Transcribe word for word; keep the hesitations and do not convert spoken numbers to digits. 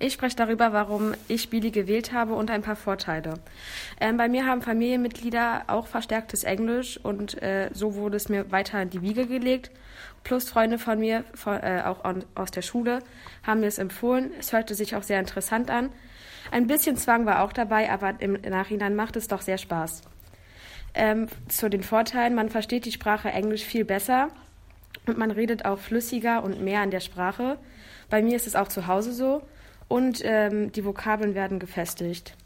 Ich spreche darüber, warum ich Bili gewählt habe und ein paar Vorteile. Ähm, bei mir haben Familienmitglieder auch verstärktes Englisch und äh, so wurde es mir weiter in die Wiege gelegt. Plus Freunde von mir, von, äh, auch an, aus der Schule, haben mir es empfohlen. Es hörte sich auch sehr interessant an. Ein bisschen Zwang war auch dabei, aber im Nachhinein macht es doch sehr Spaß. Ähm, zu den Vorteilen, man versteht die Sprache Englisch viel besser und man redet auch flüssiger und mehr an der Sprache. Bei mir ist es auch zu Hause so. Und ähm, die Vokabeln werden gefestigt.